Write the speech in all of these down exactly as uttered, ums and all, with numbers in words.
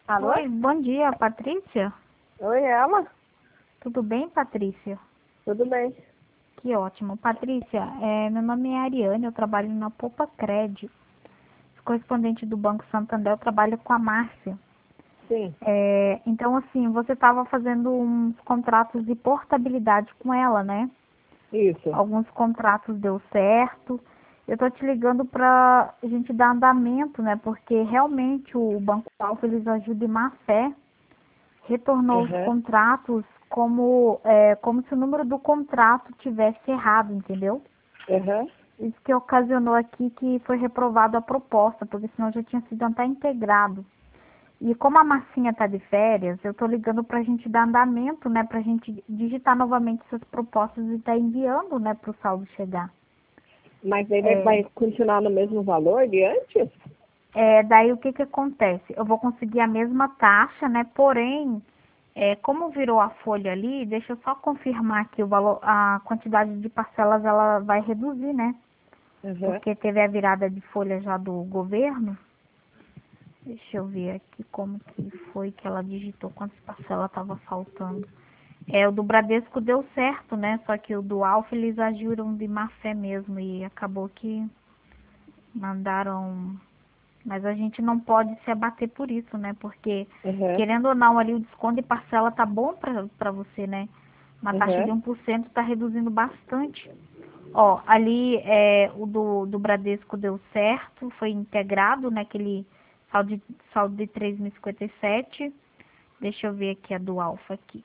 Alô? Oi, bom dia, Patrícia. Oi, ela? Tudo bem, Patrícia? Tudo bem. Que ótimo. Patrícia, é, meu nome é Ariane, eu trabalho na Poupa Cred. Correspondente do Banco Santander, eu trabalho com a Márcia. Sim. É, então, assim, você estava fazendo uns contratos de portabilidade com ela, né? Isso. Alguns contratos deu certo. Eu tô te ligando para a gente dar andamento, né? Porque realmente o Banco Alfa, eles ajudam em má fé, retornou os Aham. contratos como, é, como se o número do contrato tivesse errado, entendeu? Aham. Isso que ocasionou aqui que foi reprovado a proposta, porque senão já tinha sido até integrado. E como a Marcinha está de férias, eu estou ligando para a gente dar andamento, né? Para a gente digitar novamente essas propostas e estar enviando, né? Para o saldo chegar. Mas aí vai, É, vai continuar no mesmo valor de antes? é, daí o que que acontece? Eu vou conseguir a mesma taxa, né? Porém, é, como virou a folha ali, deixa eu só confirmar aqui o valor, a quantidade de parcelas ela vai reduzir, né? Aham. Porque teve a virada de folha já do governo. Deixa eu ver aqui como que foi que ela digitou, quantas parcelas estava faltando. É, o do Bradesco deu certo, né? Só que o do Alfa eles agiram de má fé mesmo e acabou que mandaram. Mas a gente não pode se abater por isso, né? Porque, Aham. querendo ou não, ali o desconto de parcela tá bom pra, pra você, né? Uma taxa de Aham. um por cento tá reduzindo bastante. Ó, ali é, o do, do Bradesco deu certo, foi integrado, né? Aquele saldo de, saldo de três mil e cinquenta e sete. Deixa eu ver aqui a do Alfa aqui.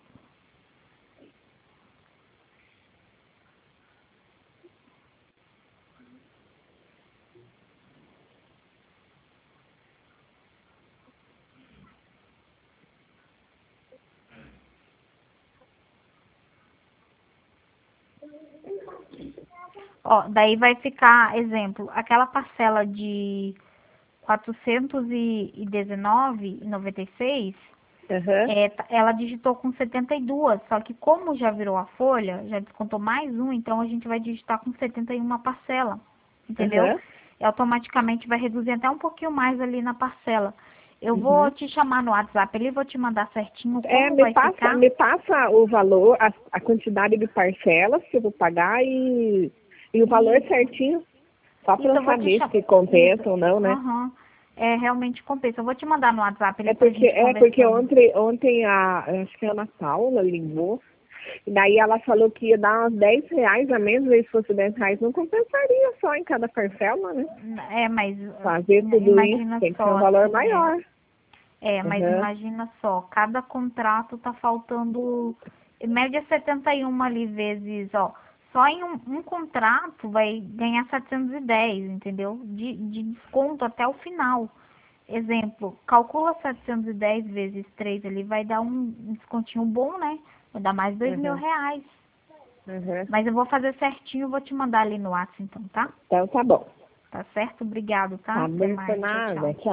Ó, daí vai ficar, exemplo, aquela parcela de quatrocentos e dezenove e noventa e seis, Aham. é, tá- ela digitou com setenta e duas, só que como já virou a folha, já descontou mais um, então a gente vai digitar com setenta e uma parcela, entendeu? Aham. E automaticamente vai reduzir até um pouquinho mais ali na parcela. Eu vou Uhum. te chamar no WhatsApp ali, vou te mandar certinho É, como me vai passa, ficar. me passa o valor, a, a quantidade de parcelas que eu vou pagar e, e o valor Isso, certinho, só para isso eu eu vou te saber chamar. se Isso, compensa ou não, né? aham. É, realmente compensa. Eu vou te mandar no WhatsApp É ali pra porque, gente é porque conversando. ontem, ontem a, acho que a Ana Paula ligou, e daí ela falou que ia dar uns dez reais a menos, e se fosse dez reais não compensaria só em cada parcela, né? É, mas Fazer uh, tudo isso imagina tem que ser um só valor assim, é. maior. É, mas Uhum. imagina só, cada contrato tá faltando, em média setenta e um ali vezes, ó. Só em um, um contrato vai ganhar setecentos e dez, entendeu? De, de desconto até o final. Exemplo, calcula setecentos e dez vezes três ali, vai dar um descontinho bom, né? Vai dar mais dois mil Uhum. reais. Uhum. Mas eu vou fazer certinho, vou te mandar ali no WhatsApp então, tá? Então tá bom. Tá certo? Obrigado, tá? Tá Até bem por mais. Tchau, nada. tchau. Tchau.